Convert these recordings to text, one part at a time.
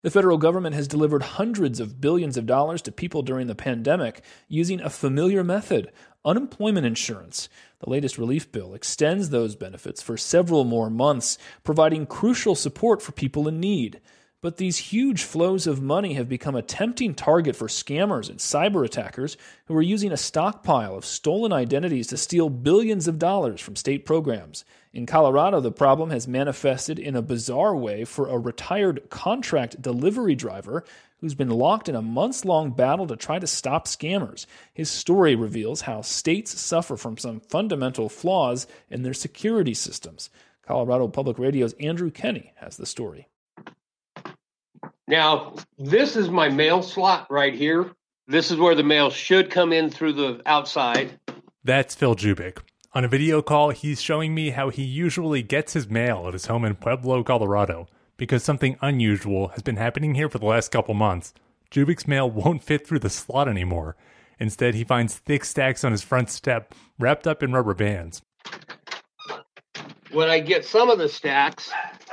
The federal government has delivered hundreds of billions of dollars to people during the pandemic using a familiar method, unemployment insurance. The latest relief bill extends those benefits for several more months, providing crucial support for people in need. But these huge flows of money have become a tempting target for scammers and cyber attackers who are using a stockpile of stolen identities to steal billions of dollars from state programs. In Colorado, the problem has manifested in a bizarre way for a retired contract delivery driver who's been locked in a months-long battle to try to stop scammers. His story reveals how states suffer from some fundamental flaws in their security systems. Colorado Public Radio's Andrew Kenny has the story. Now, this is my mail slot right here. This is where the mail should come in through the outside. That's Phil Jubick. On a video call, he's showing me how he usually gets his mail at his home in Pueblo, Colorado, because something unusual has been happening here for the last couple months. Jubick's mail won't fit through the slot anymore. Instead, he finds thick stacks on his front step, wrapped up in rubber bands. When I get some of the stacks,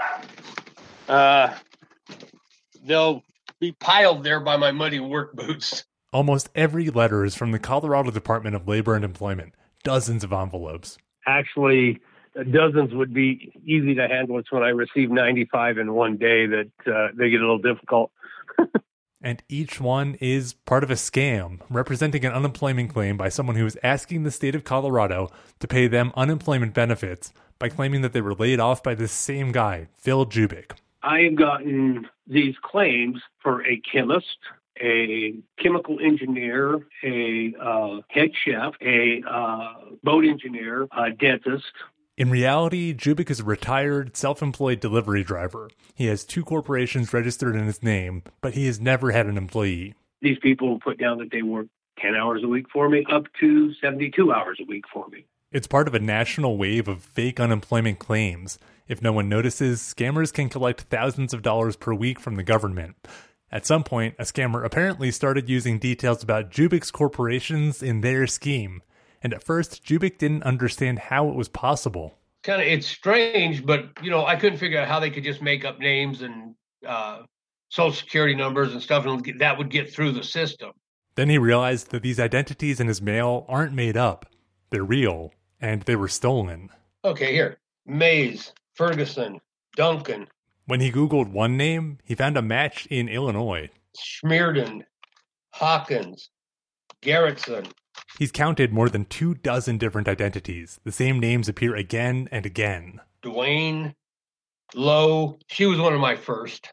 they'll be piled there by my muddy work boots. Almost every letter is from the Colorado Department of Labor and Employment. Dozens of envelopes. Actually, dozens would be easy to handle. It's when I receive 95 in one day that they get a little difficult. And each one is part of a scam, representing an unemployment claim by someone who is asking the state of Colorado to pay them unemployment benefits by claiming that they were laid off by this same guy, Phil Jubick. I have gotten these claims for a chemist, a chemical engineer, a head chef, a boat engineer, a dentist. In reality, Jubick is a retired, self-employed delivery driver. He has 2 corporations registered in his name, but he has never had an employee. These people put down that they work 10 hours a week for me, up to 72 hours a week for me. It's part of a national wave of fake unemployment claims. If no one notices, scammers can collect thousands of dollars per week from the government. At some point, a scammer apparently started using details about Jubick's corporations in their scheme. And at first, Jubick didn't understand how it was possible. It's strange, but, I couldn't figure out how they could just make up names and social security numbers and stuff, and that would get through the system. Then he realized that these identities in his mail aren't made up. They're real, and they were stolen. Okay, here. Mays, Ferguson, Duncan. When he Googled one name, he found a match in Illinois. Schmierden, Hawkins, Garrettson. He's counted more than 24 different identities. The same names appear again and again. Dwayne, Lowe. She was one of my first.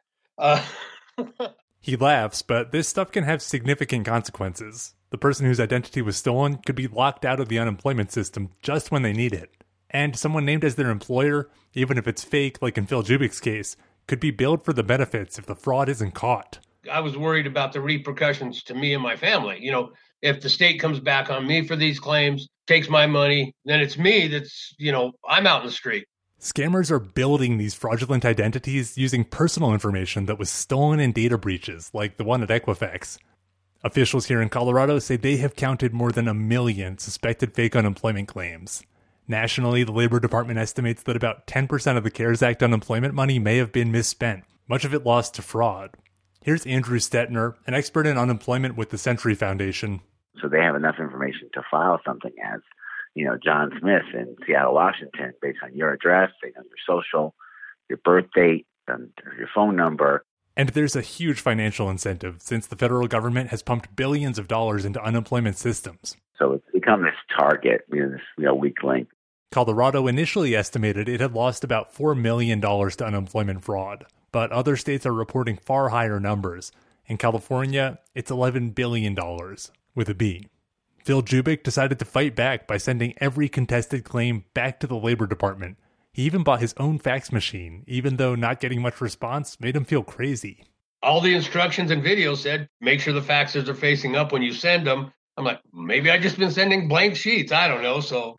He laughs, but this stuff can have significant consequences. The person whose identity was stolen could be locked out of the unemployment system just when they need it. And someone named as their employer, even if it's fake, like in Phil Jubick's case, could be billed for the benefits if the fraud isn't caught. I was worried about the repercussions to me and my family. If the state comes back on me for these claims, takes my money, then it's me that's, I'm out in the street. Scammers are building these fraudulent identities using personal information that was stolen in data breaches, like the one at Equifax. Officials here in Colorado say they have counted more than 1 million suspected fake unemployment claims. Nationally, the Labor Department estimates that about 10% of the CARES Act unemployment money may have been misspent, much of it lost to fraud. Here's Andrew Stetner, an expert in unemployment with the Century Foundation. So they have enough information to file something as, John Smith in Seattle, Washington, based on your address, they know your social, your birth date, and your phone number. And there's a huge financial incentive since the federal government has pumped billions of dollars into unemployment systems. So it's become this target, this weak link. Colorado initially estimated it had lost about $4 million to unemployment fraud, but other states are reporting far higher numbers. In California, it's $11 billion, with a B. Phil Jubick decided to fight back by sending every contested claim back to the Labor Department. He even bought his own fax machine, even though not getting much response made him feel crazy. All the instructions and videos said, make sure the faxes are facing up when you send them. I'm like, maybe I just been sending blank sheets. I don't know, so...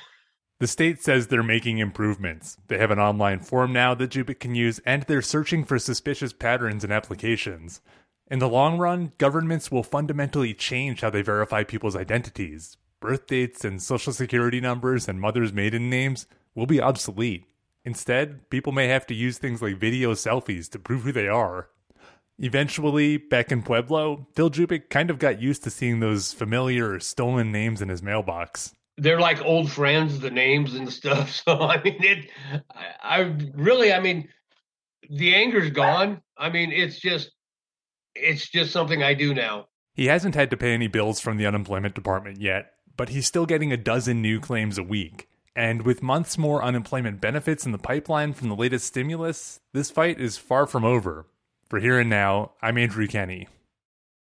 The state says they're making improvements. They have an online form now that Jubick can use, and they're searching for suspicious patterns in applications. In the long run, governments will fundamentally change how they verify people's identities. Birth dates and social security numbers and mothers' maiden names will be obsolete. Instead, people may have to use things like video selfies to prove who they are. Eventually, back in Pueblo, Phil Jupic kind of got used to seeing those familiar stolen names in his mailbox. They're like old friends, the names and the stuff. So, I mean, the anger's gone. I mean, it's just something I do now. He hasn't had to pay any bills from the unemployment department yet, but he's still getting a dozen new claims a week. And with months more unemployment benefits in the pipeline from the latest stimulus, this fight is far from over. For Here and Now, I'm Andrew Kenny.